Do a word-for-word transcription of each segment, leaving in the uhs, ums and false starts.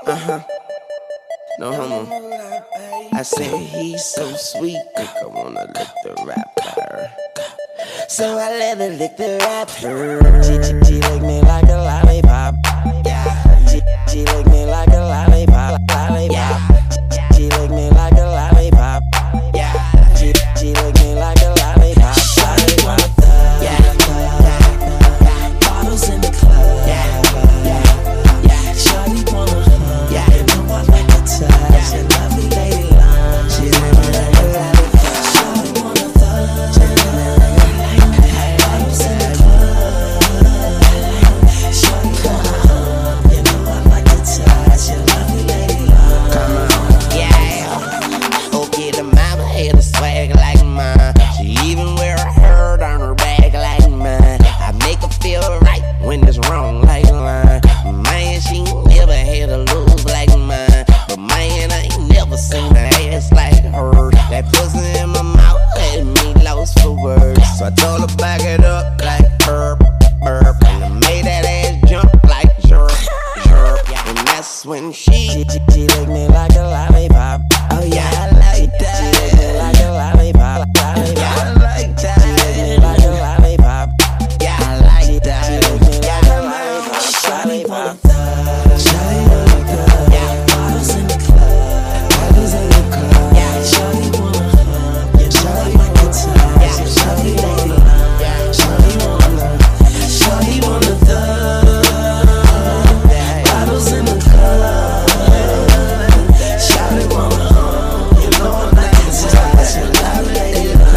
Uh-huh. No homo. I said he's so sweet, think I wanna lick the rapper. So I let her lick the rapper. She, she, she lick me like a lollipop. Yeah. She, she lick me like a lollipop. Lollipop. Yeah. She, she lick me like a lollipop. Yeah. She, she lick me like a lollipop. Lollipop. Yeah. Bottles in the club. Yeah. Yeah. Yeah. Shawty wanna hug. Yeah. You know I like the touch. And lovely lady love. She lick me like a lollipop. Shawty wanna thug. She lick me like a lollipop. Bottles in the club. Shawty wanna hug. You know I like the touch. And lovely lady love. Come on. Yeah. Okay, the mama had a swag like mine. She even wear a hurt on her back like mine. I make her feel right when it's wrong like mine. Man, she never had a lose like mine. But man, I ain't never seen her ass like her. That pussy in my mouth had me lost for words. So I told her back it up like burp, burp. And I made that ass jump like jerk, jerk. And that's when she, she, she, she licked me like a lollipop. Oh yeah, I like that. She licked me like a lollipop, lollipop. Yeah, I like that. She licked me like a lollipop. Yeah, I like that. She licked me like a lollipop, lollipop. Shawty wanna thug. Yeah, bottles in the club. Bottles in the club. Yeah, shawty wanna hug. Yeah, shawty like the touch. Yeah, shawty wanna love. Yeah, shawty wanna love. Shawty wanna thug. Bottles in the club. Shawty wanna hug. You know I like the touch. And I lay it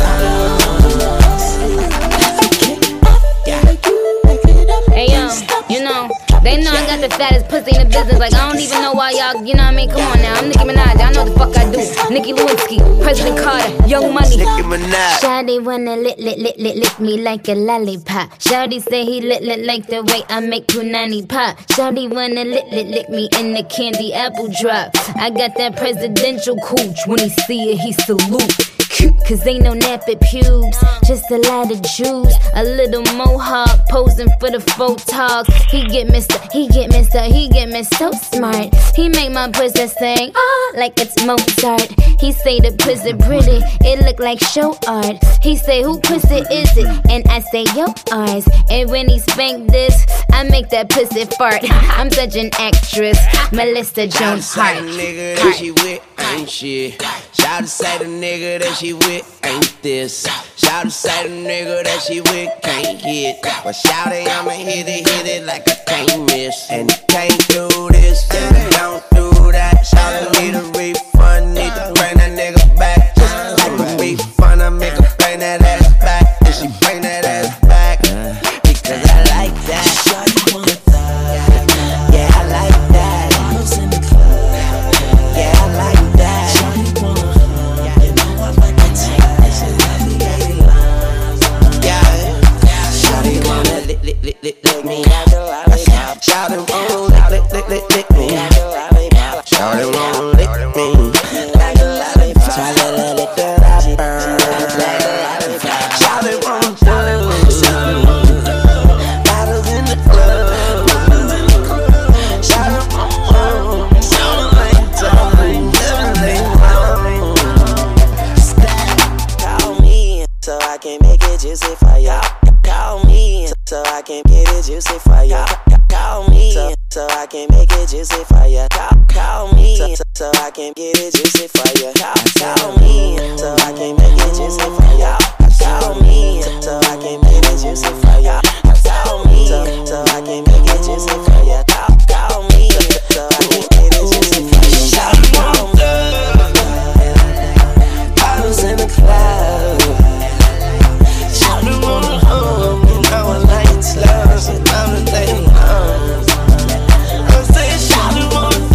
Hey yo, you know, they know I got the fattest pussy in the business. Like I don't even know why y'all, you know what I mean? Come on now, I'm Nicki Minaj, I know what the fuck I do. Nicki Lewinsky, President Carter, Young Money. Nicki Minaj. Shawty wanna lick, lick, lick, lick, lick me like a lollipop. Shawty say he lick, lick, like the way I make punani pop. Shawty wanna lick, lick, lick me in the candy apple drop. I got that presidential cooch. When he see it, he salute. Cause ain't no nappy pubes, just a lot of juice. A little mohawk posing for the photog. He get Mister, he get Mister, he get me so smart. He make my pussy sing ah like it's Mozart. He say the pussy pretty, it look like show art. He say who pussy is it? And I say yo ours. And when he spank this, I make that pussy fart. I'm such an actress, Melissa Jones Hart. Nigga that she with ain't shit. Shout to say the nigga that she with ain't this. Shout to say the nigga that she with can't hit. But shout it, I'ma hit it, hit it like I can't miss. And he can't do this, and he don't do that. Shout it, need a refund, need to bring that nigga back. Just like a refund, I make her bring that ass back. And she bring that ass back, because I like that. Shawty wanna thug. Yeah, I like that. Bottles in the club. Yeah, I like that. Shawty wanna hug. You know I like the touch. And lovely lady love. Yeah, shawty wanna lick, lick, lick, lick, lick me like a lollipop. Shawty wanna lick, lick, lick, lick, lick me like a lollipop. Shawty wanna lick me like a lollipop. So I let her lick the rapper like a lollipop. Shawty wanna thug. Bottles in the club. Shawty wanna hug. Shawty like the touch. Never lay low. Call me so I can make it juicy for y'all. Call me so I can get it juicy for y'all. Call me so, so I can make it juicy for ya. Call, call me so, so I can get it juicy for ya. Call, call me so I can make it juicy for ya. Call me so I can make it juicy for ya. Call me so, so I can make it juicy for ya. Call, call me so I can get it juicy for ya. Call me. Bottles in the club. Shawty wanna hug, you know I like it slow, so I'm the lady home. I'm saying shawty wanna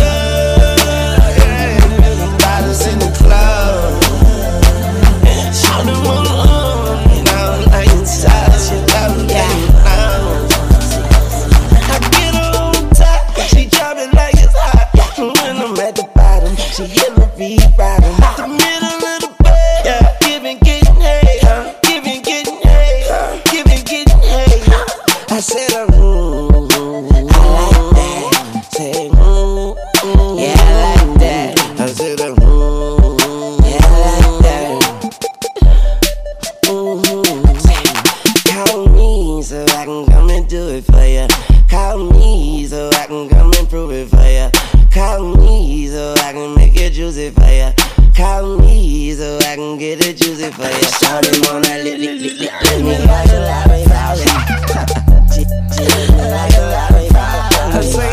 thug. Bottles in the club. Shawty wanna hug, you know I like it touch, you know I like it home. I get on do it for ya. Call me so I can come and prove it for ya. Call me so I can make it juicy for ya. Call me so I can get it juicy for ya. Shawty wanna lick, lick, lick, lick, lick me like a lollipop. She lick me like a lollipop.